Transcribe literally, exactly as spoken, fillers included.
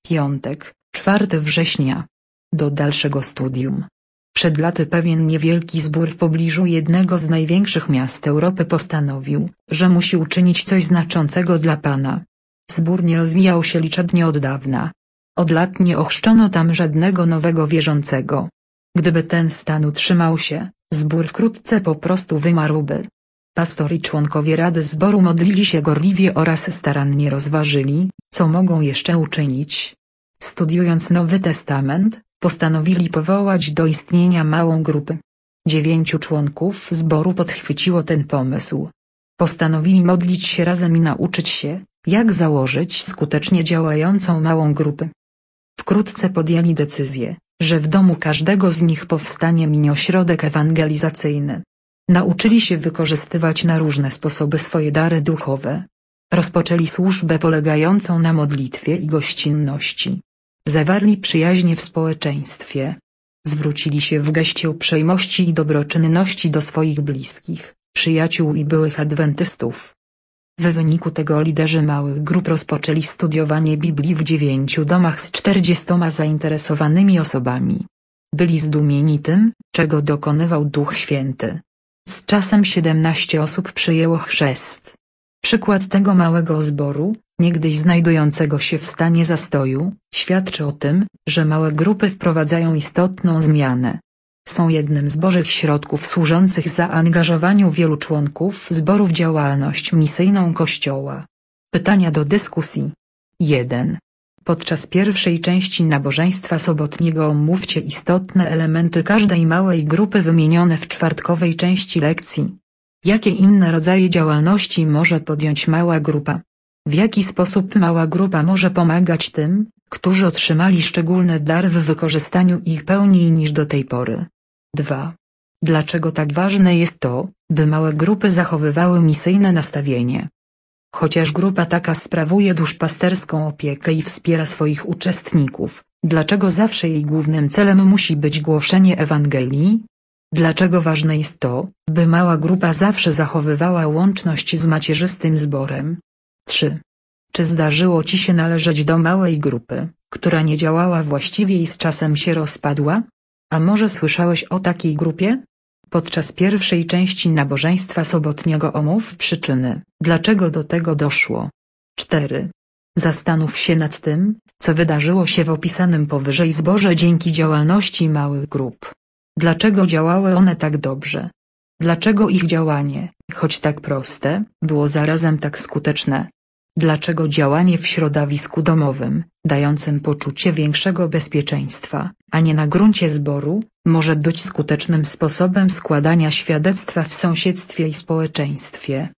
Piątek, czwartego września. Do dalszego studium. Przed laty pewien niewielki zbór w pobliżu jednego z największych miast Europy postanowił, że musi uczynić coś znaczącego dla Pana. Zbór nie rozwijał się liczebnie od dawna. Od lat nie ochrzczono tam żadnego nowego wierzącego. Gdyby ten stan utrzymał się, zbór wkrótce po prostu wymarłby. Pastor i członkowie Rady Zboru modlili się gorliwie oraz starannie rozważyli, co mogą jeszcze uczynić. Studiując Nowy Testament, postanowili powołać do istnienia małą grupę. Dziewięciu członków zboru podchwyciło ten pomysł. Postanowili modlić się razem i nauczyć się, jak założyć skutecznie działającą małą grupę. Wkrótce podjęli decyzję, że w domu każdego z nich powstanie mini-ośrodek ewangelizacyjny. Nauczyli się wykorzystywać na różne sposoby swoje dary duchowe. Rozpoczęli służbę polegającą na modlitwie i gościnności. Zawarli przyjaźnie w społeczeństwie. Zwrócili się w geście uprzejmości i dobroczynności do swoich bliskich, przyjaciół i byłych adwentystów. W wyniku tego liderzy małych grup rozpoczęli studiowanie Biblii w dziewięciu domach z czterdziestoma zainteresowanymi osobami. Byli zdumieni tym, czego dokonywał Duch Święty. Z czasem siedemnaście osób przyjęło chrzest. Przykład tego małego zboru, niegdyś znajdującego się w stanie zastoju, świadczy o tym, że małe grupy wprowadzają istotną zmianę. Są jednym z Bożych środków służących zaangażowaniu wielu członków zboru w działalność misyjną Kościoła. Pytania do dyskusji. jeden. Podczas pierwszej części nabożeństwa sobotniego omówcie istotne elementy każdej małej grupy wymienione w czwartkowej części lekcji. Jakie inne rodzaje działalności może podjąć mała grupa? W jaki sposób mała grupa może pomagać tym, którzy otrzymali szczególny dar w wykorzystaniu ich pełniej niż do tej pory? dwa. Dlaczego tak ważne jest to, by małe grupy zachowywały misyjne nastawienie? Chociaż grupa taka sprawuje duszpasterską opiekę i wspiera swoich uczestników, dlaczego zawsze jej głównym celem musi być głoszenie Ewangelii? Dlaczego ważne jest to, by mała grupa zawsze zachowywała łączność z macierzystym zborem? trzy. Czy zdarzyło Ci się należeć do małej grupy, która nie działała właściwie i z czasem się rozpadła? A może słyszałeś o takiej grupie? Podczas pierwszej części nabożeństwa sobotniego omów przyczyny, dlaczego do tego doszło. cztery. Zastanów się nad tym, co wydarzyło się w opisanym powyżej zborze dzięki działalności małych grup. Dlaczego działały one tak dobrze? Dlaczego ich działanie, choć tak proste, było zarazem tak skuteczne? Dlaczego działanie w środowisku domowym, dającym poczucie większego bezpieczeństwa, a nie na gruncie zboru, może być skutecznym sposobem składania świadectwa w sąsiedztwie i społeczeństwie?